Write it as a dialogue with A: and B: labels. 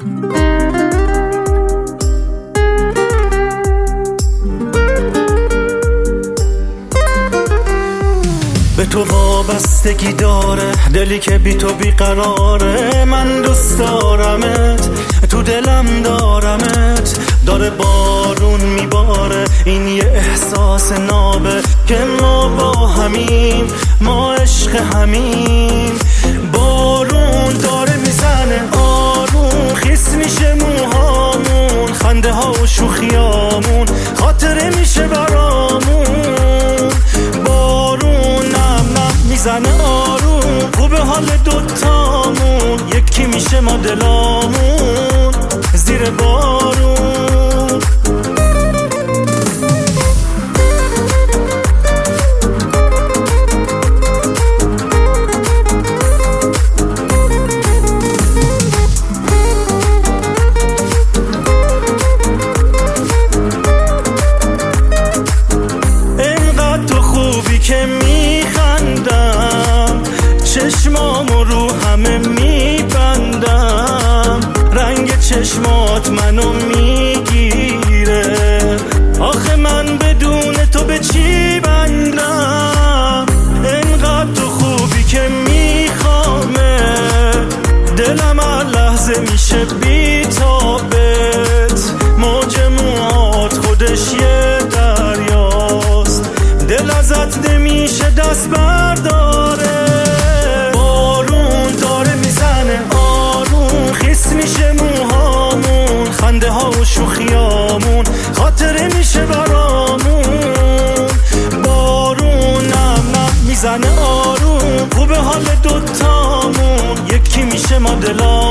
A: به تو وابستگی داره دلی که بی تو بیقراره. من دوست دارمت، تو دلم دارمت. داره بارون میباره، این یه احساس نابه که ما با همیم، ما عشق همیم. بارون داره میزنه آروم، خیس میشه موهامون، خنده ها و شوخیامون خاطره میشه برامون. بارون نم نم میزنه آروم، خوبه حال دوتامون، یکی میشه ما دلامون زیر بارون. که میخندم، چشمامو رو همه میبندم، رنگ چشمات منو میگیره، آخه من بدون تو به چی بندم؟ انقدر تو خوبی که میخوامه، دلم هر لحظه میشه بی‌تابت، موج موهات خودش یه دریاست، دل ازت نمیشه دست برداره. بارون داره میزنه آروم، خیس میشه موهامون، خنده ها و شوخیامون خاطره میشه برامون. بارون نم نم میزنه آروم، خوبه حال دوتامون، یکی میشه ما دلامون